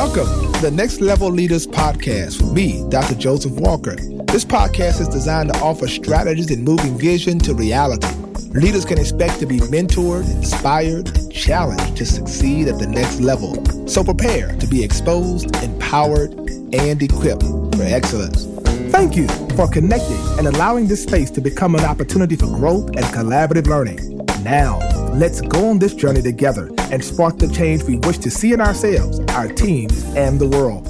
Welcome to the Next Level Leaders Podcast with me, Dr. Joseph Walker. This podcast is designed to offer strategies in moving vision to reality. Leaders can expect to be mentored, inspired, and challenged to succeed at the next level. So prepare to be exposed, empowered, and equipped for excellence. Thank you for connecting and allowing this space to become an opportunity for growth and collaborative learning. Now, let's go on this journey together and spark the change we wish to see in ourselves, our teams, and the world.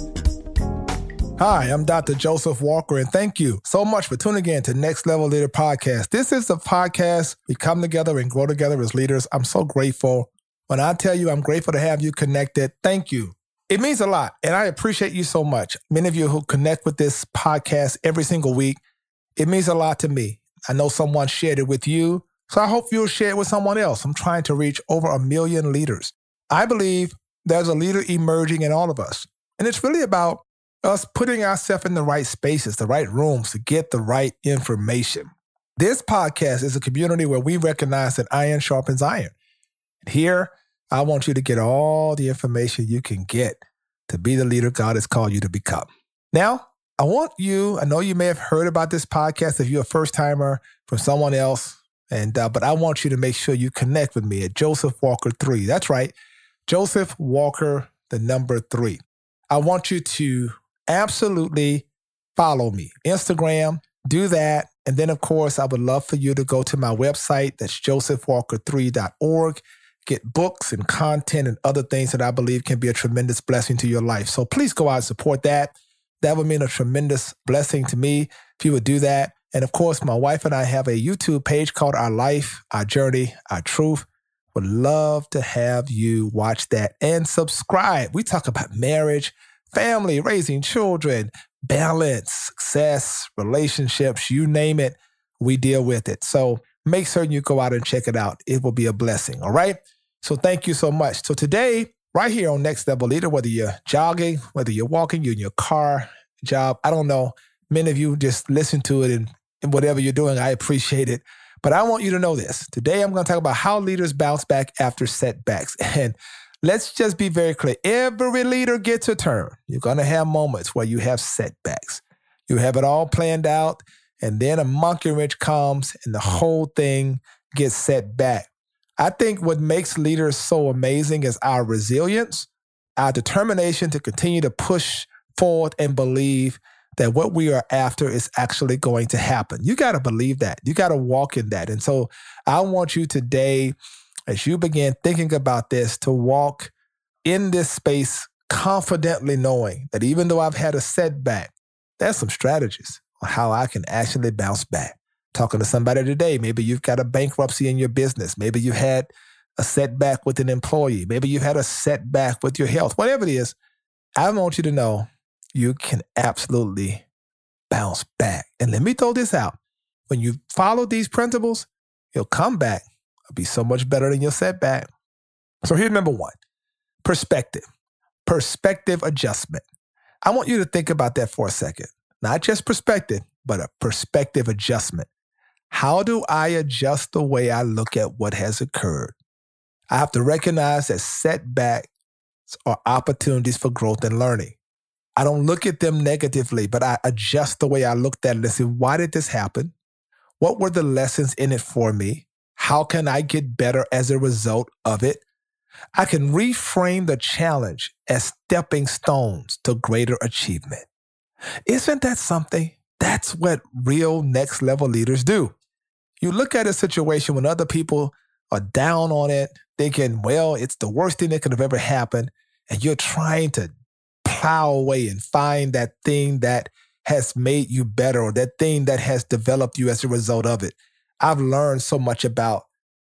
Hi, I'm Dr. Joseph Walker, and thank you so much for tuning in to Next Level Leader Podcast. This is the podcast we come together and grow together as leaders. I'm so grateful. When I tell you I'm grateful to have you connected, thank you. It means a lot, and I appreciate you so much. Many of you who connect with this podcast every single week, it means a lot to me. I know someone shared it with you, so I hope you'll share it with someone else. I'm trying to reach over 1 million leaders. I believe there's a leader emerging in all of us, and it's really about us putting ourselves in the right spaces, the right rooms to get the right information. This podcast is a community where we recognize that iron sharpens iron. Here, I want you to get all the information you can get to be the leader God has called you to become. Now, I know you may have heard about this podcast if you're a first-timer from someone else, but I want you to make sure you connect with me at Joseph Walker 3. That's right, Joseph Walker, the number 3. I want you to absolutely follow me. Instagram, do that. And then, of course, I would love for you to go to my website. That's josephwalker3.org. Get books and content and other things that I believe can be a tremendous blessing to your life. So please go out and support that. That would mean a tremendous blessing to me if you would do that. And of course, my wife and I have a YouTube page called Our Life, Our Journey, Our Truth. Would love to have you watch that and subscribe. We talk about marriage, family, raising children, balance, success, relationships, you name it, we deal with it. So make certain you go out and check it out. It will be a blessing, all right? So thank you so much. So today, right here on Next Level Leader, whether you're jogging, whether you're walking, you're in your car, job, I don't know. Many of you just listen to it and whatever you're doing, I appreciate it. But I want you to know this. Today, I'm going to talk about how leaders bounce back after setbacks. And let's just be very clear. Every leader gets a turn. You're going to have moments where you have setbacks. You have it all planned out, and then a monkey wrench comes and the whole thing gets set back. I think what makes leaders so amazing is our resilience, our determination to continue to push forward and believe that what we are after is actually going to happen. You got to believe that. You got to walk in that. And so I want you today, as you begin thinking about this, to walk in this space confidently knowing that even though I've had a setback, there's some strategies on how I can actually bounce back. Talking to somebody today, maybe you've got a bankruptcy in your business. Maybe you had a setback with an employee. Maybe you've had a setback with your health. Whatever it is, I want you to know you can absolutely bounce back. And let me throw this out. When you follow these principles, you'll come back. It'll be so much better than your setback. So here's number 1, perspective. Perspective adjustment. I want you to think about that for a second. Not just perspective, but a perspective adjustment. How do I adjust the way I look at what has occurred? I have to recognize that setbacks are opportunities for growth and learning. I don't look at them negatively, but I adjust the way I looked at it and say, why did this happen? What were the lessons in it for me? How can I get better as a result of it? I can reframe the challenge as stepping stones to greater achievement. Isn't that something? That's what real next level leaders do. You look at a situation when other people are down on it, thinking, well, it's the worst thing that could have ever happened. And you're trying to plow away and find that thing that has made you better or that thing that has developed you as a result of it. I've learned so much about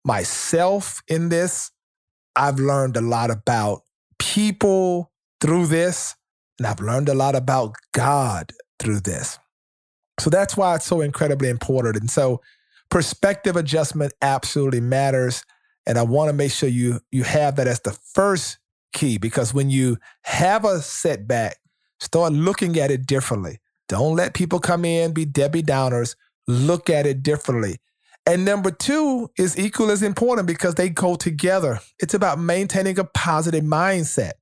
myself in this. I've learned a lot about people through this, and I've learned a lot about God through this. So that's why it's so incredibly important. And so perspective adjustment absolutely matters. And I want to make sure you have that as the first key, because when you have a setback, start looking at it differently. Don't let people come in, be Debbie Downers. Look at it differently. And number 2 is equal as important because they go together. It's about maintaining a positive mindset.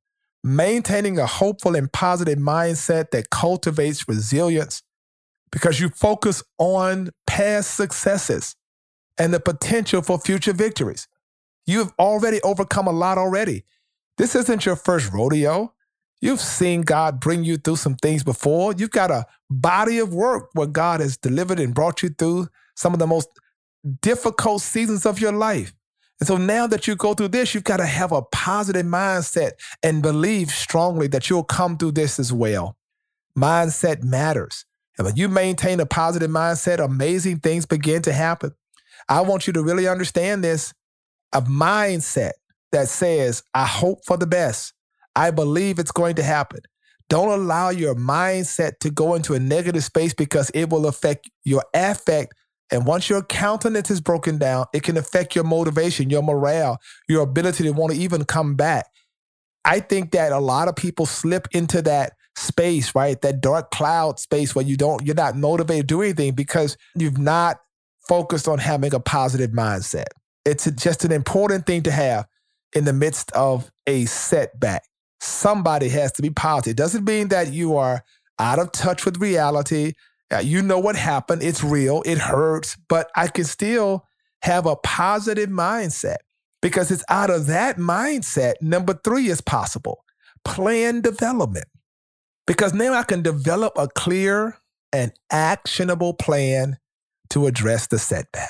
maintaining a hopeful and positive mindset that cultivates resilience because you focus on past successes and the potential for future victories. You've already overcome a lot already. This isn't your first rodeo. You've seen God bring you through some things before. You've got a body of work where God has delivered and brought you through some of the most difficult seasons of your life. And so now that you go through this, you've got to have a positive mindset and believe strongly that you'll come through this as well. Mindset matters. And when you maintain a positive mindset, amazing things begin to happen. I want you to really understand this. A mindset that says, I hope for the best. I believe it's going to happen. Don't allow your mindset to go into a negative space because it will affect your affect. And once your countenance is broken down, it can affect your motivation, your morale, your ability to want to even come back. I think that a lot of people slip into that space, right? That dark cloud space where you're not motivated to do anything because you've not focused on having a positive mindset. It's just an important thing to have in the midst of a setback. Somebody has to be positive. It doesn't mean that you are out of touch with reality. You know what happened. It's real. It hurts. But I can still have a positive mindset because it's out of that mindset. Number 3 is possible. Plan development. Because now I can develop a clear and actionable plan to address the setback.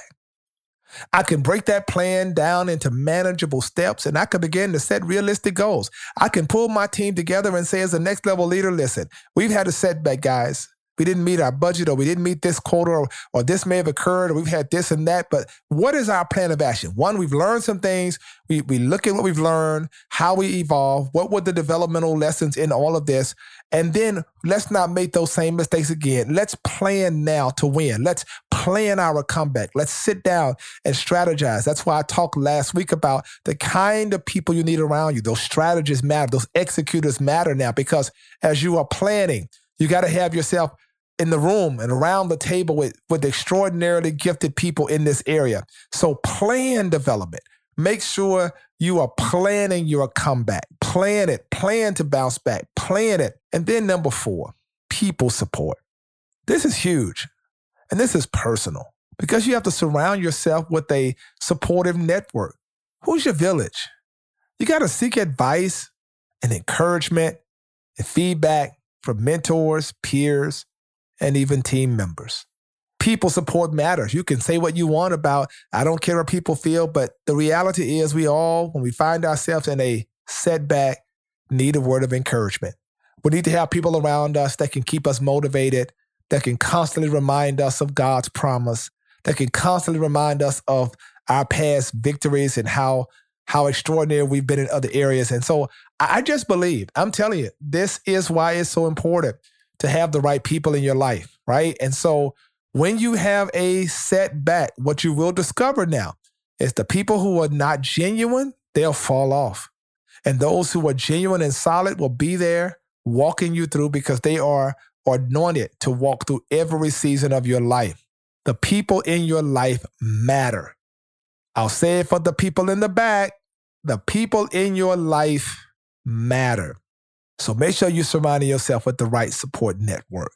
I can break that plan down into manageable steps and I can begin to set realistic goals. I can pull my team together and say as a next level leader, listen, we've had a setback, guys. We didn't meet our budget or we didn't meet this quota or this may have occurred or we've had this and that. But what is our plan of action? One, we've learned some things. We look at what we've learned, how we evolve, what were the developmental lessons in all of this. And then let's not make those same mistakes again. Let's plan now to win. Let's plan our comeback. Let's sit down and strategize. That's why I talked last week about the kind of people you need around you. Those strategists matter. Those executors matter now because as you are planning, you got to have yourself in the room and around the table with extraordinarily gifted people in this area. So plan development. Make sure you are planning your comeback. Plan it. Plan to bounce back. Plan it. And then number 4, people support. This is huge. And this is personal because you have to surround yourself with a supportive network. Who's your village? You got to seek advice and encouragement and feedback from mentors, peers, and even team members. People support matters. You can say what you want about, I don't care what people feel, but the reality is we all, when we find ourselves in a setback, need a word of encouragement. We need to have people around us that can keep us motivated, that can constantly remind us of God's promise, that can constantly remind us of our past victories and how extraordinary we've been in other areas. And so I just believe, I'm telling you, this is why it's so important to have the right people in your life, right? And so when you have a setback, what you will discover now is the people who are not genuine, they'll fall off. And those who are genuine and solid will be there walking you through because they are anointed to walk through every season of your life. The people in your life matter. I'll say it for the people in the back. The people in your life matter. So make sure you're surrounding yourself with the right support network.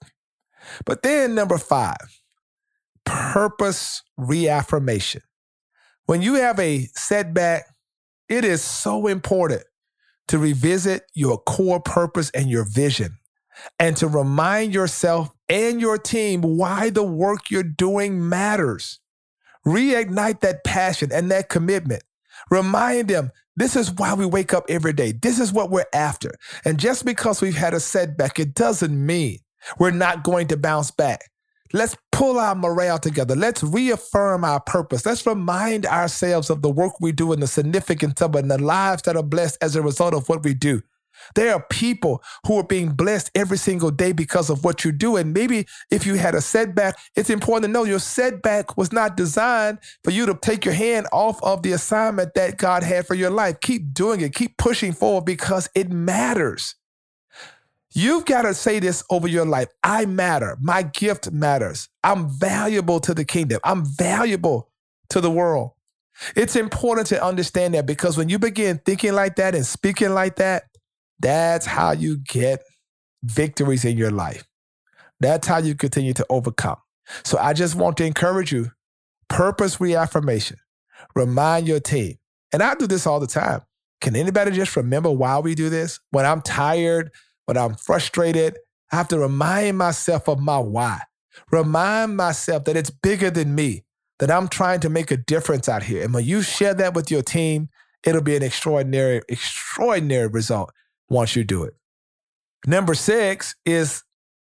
But then number 5, purpose reaffirmation. When you have a setback, it is so important to revisit your core purpose and your vision and to remind yourself and your team why the work you're doing matters. Reignite that passion and that commitment. Remind them, this is why we wake up every day. This is what we're after. And just because we've had a setback, it doesn't mean we're not going to bounce back. Let's pull our morale together. Let's reaffirm our purpose. Let's remind ourselves of the work we do and the significance of it and the lives that are blessed as a result of what we do. There are people who are being blessed every single day because of what you do. And maybe if you had a setback, it's important to know your setback was not designed for you to take your hand off of the assignment that God had for your life. Keep doing it. Keep pushing forward because it matters. You've got to say this over your life. I matter. My gift matters. I'm valuable to the kingdom. I'm valuable to the world. It's important to understand that because when you begin thinking like that and speaking like that, That's how you get victories in your life. That's how you continue to overcome. So I just want to encourage you, purpose reaffirmation. Remind your team. And I do this all the time. Can anybody just remember why we do this? When I'm tired, when I'm frustrated, I have to remind myself of my why. Remind myself that it's bigger than me, that I'm trying to make a difference out here. And when you share that with your team, it'll be an extraordinary result once you do it. Number 6 is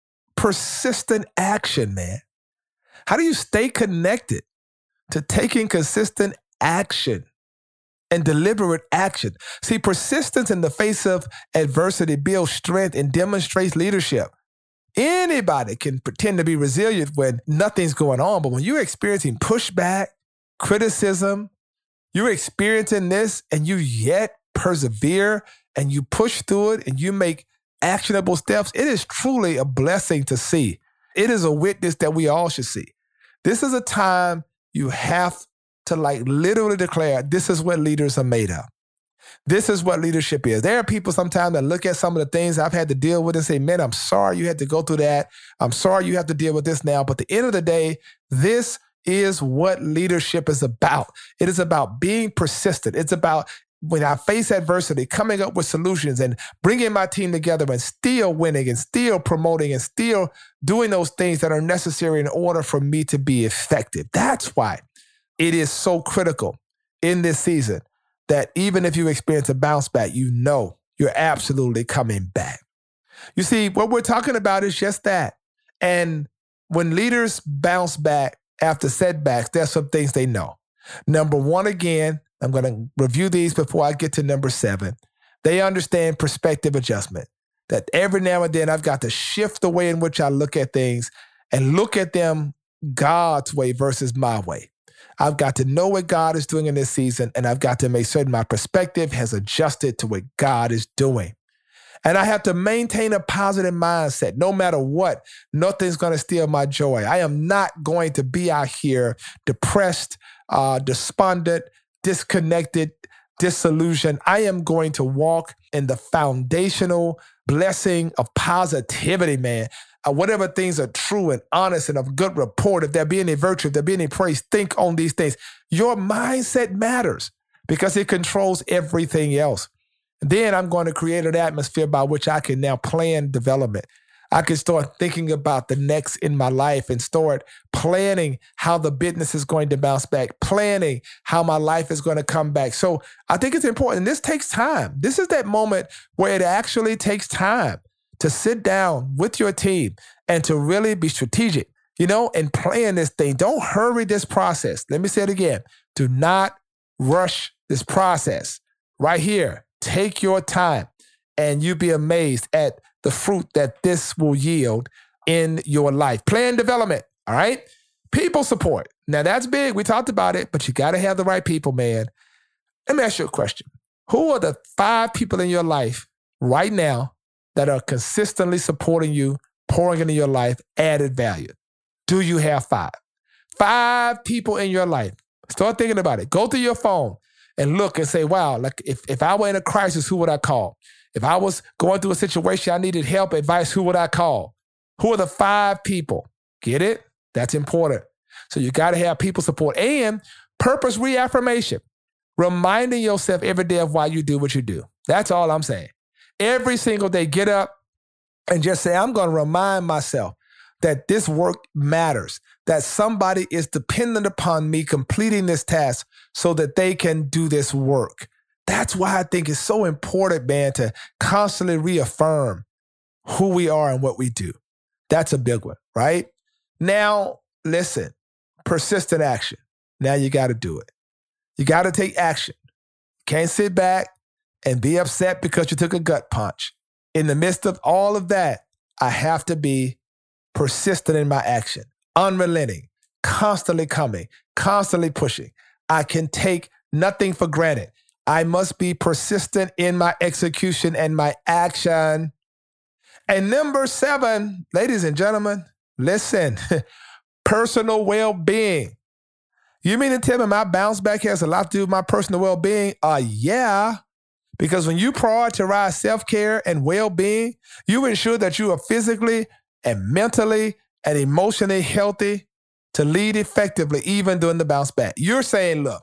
persistent action, man. How do you stay connected to taking consistent action and deliberate action? See, persistence in the face of adversity builds strength and demonstrates leadership. Anybody can pretend to be resilient when nothing's going on, but when you're experiencing pushback, criticism, you're experiencing this and you yet persevere and you push through it and you make actionable steps, it is truly a blessing to see. It is a witness that we all should see. This is a time you have to literally declare, this is what leaders are made of. This is what leadership is. There are people sometimes that look at some of the things I've had to deal with and say, man, I'm sorry you had to go through that. I'm sorry you have to deal with this now. But at the end of the day, this is what leadership is about. It is about being persistent. It's about, when I face adversity, coming up with solutions and bringing my team together and still winning and still promoting and still doing those things that are necessary in order for me to be effective. That's why it is so critical in this season that even if you experience a bounce back, you know you're absolutely coming back. You see, what we're talking about is just that. And when leaders bounce back after setbacks, there's some things they know. Number 1, again, I'm going to review these before I get to number 7. They understand perspective adjustment, that every now and then I've got to shift the way in which I look at things and look at them God's way versus my way. I've got to know what God is doing in this season, and I've got to make certain my perspective has adjusted to what God is doing. And I have to maintain a positive mindset. No matter what, nothing's going to steal my joy. I am not going to be out here depressed, despondent, disconnected, disillusioned. I am going to walk in the foundational blessing of positivity, man. Whatever things are true and honest and of good report, if there be any virtue, if there be any praise, think on these things. Your mindset matters because it controls everything else. Then I'm going to create an atmosphere by which I can now plan development. I can start thinking about the next in my life and start planning how the business is going to bounce back, planning how my life is going to come back. So I think it's important. And this takes time. This is that moment where it actually takes time to sit down with your team and to really be strategic, and plan this thing. Don't hurry this process. Let me say it again. Do not rush this process. Right here, take your time and you'll be amazed at the fruit that this will yield in your life. Plan development, all right? People support. Now that's big. We talked about it, but you got to have the right people, man. Let me ask you a question. Who are the 5 people in your life right now that are consistently supporting you, pouring into your life, added value? Do you have 5? 5 people in your life. Start thinking about it. Go through your phone and look and say, wow, like if I were in a crisis, who would I call? If I was going through a situation, I needed help, advice, who would I call? Who are the 5 people? Get it? That's important. So you got to have people support and purpose reaffirmation. Reminding yourself every day of why you do what you do. That's all I'm saying. Every single day, get up and just say, I'm going to remind myself that this work matters, that somebody is dependent upon me completing this task so that they can do this work. That's why I think it's so important, man, to constantly reaffirm who we are and what we do. That's a big one, right? Now, listen, persistent action. Now you got to do it. You got to take action. Can't sit back and be upset because you took a gut punch. In the midst of all of that, I have to be persistent in my action, unrelenting, constantly coming, constantly pushing. I can take nothing for granted. I must be persistent in my execution and my action. And number 7, ladies and gentlemen, listen, personal well-being. You mean to tell me my bounce back has a lot to do with my personal well-being? Yeah. Because when you prioritize self-care and well-being, you ensure that you are physically and mentally and emotionally healthy to lead effectively even during the bounce back. You're saying, look,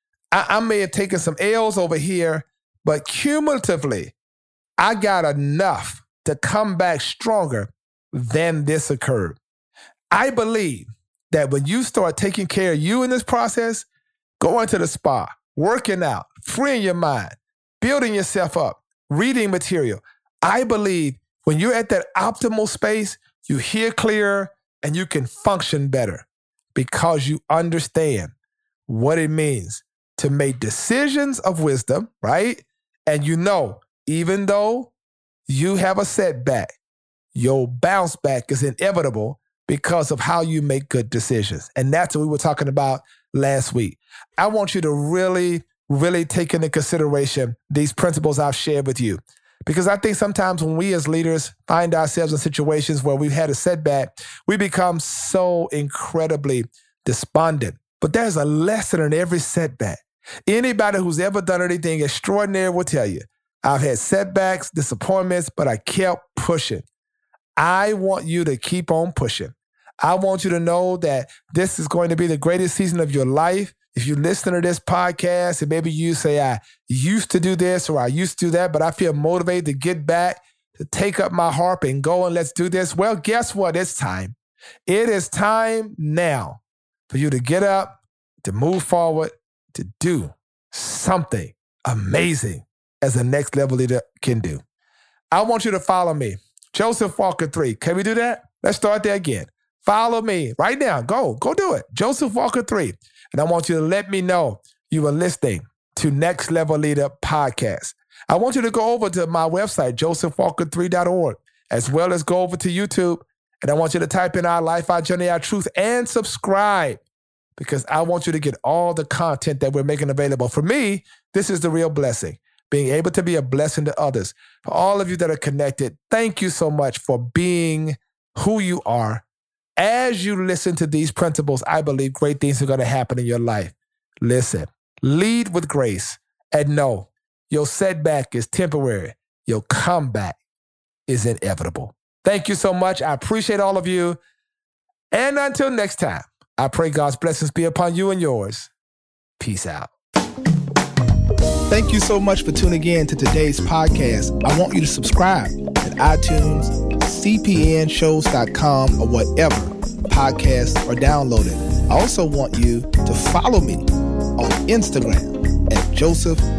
I may have taken some L's over here, but cumulatively, I got enough to come back stronger than this occurred. I believe that when you start taking care of you in this process, going to the spa, working out, freeing your mind, building yourself up, reading material, I believe when you're at that optimal space, you hear clearer and you can function better because you understand what it means to make decisions of wisdom, right? And you know, even though you have a setback, your bounce back is inevitable because of how you make good decisions. And that's what we were talking about last week. I want you to really, really take into consideration these principles I've shared with you. Because I think sometimes when we as leaders find ourselves in situations where we've had a setback, we become so incredibly despondent. But there's a lesson in every setback. Anybody who's ever done anything extraordinary will tell you, I've had setbacks, disappointments, but I kept pushing. I want you to keep on pushing. I want you to know that this is going to be the greatest season of your life. If you listen to this podcast and maybe you say, I used to do this or I used to do that, but I feel motivated to get back, to take up my harp and go and let's do this. Well, guess what? It's time. It is time now for you to get up, to move forward, to do something amazing as a next level leader can do. I want you to follow me. Joseph Walker 3. Can we do that? Let's start there again. Follow me right now. Go do it. Joseph Walker 3. And I want you to let me know you are listening to Next Level Leader Podcast. I want you to go over to my website, josephwalker3.org, as well as go over to YouTube. And I want you to type in Our Life, Our Journey, Our Truth, and subscribe because I want you to get all the content that we're making available. For me, this is the real blessing, being able to be a blessing to others. For all of you that are connected, thank you so much for being who you are. As you listen to these principles, I believe great things are going to happen in your life. Listen, lead with grace, and know your setback is temporary. Your comeback is inevitable. Thank you so much. I appreciate all of you. And until next time, I pray God's blessings be upon you and yours. Peace out. Thank you so much for tuning in to today's podcast. I want you to subscribe at iTunes, cpnshows.com, or whatever podcasts are downloaded. I also want you to follow me on Instagram at Joseph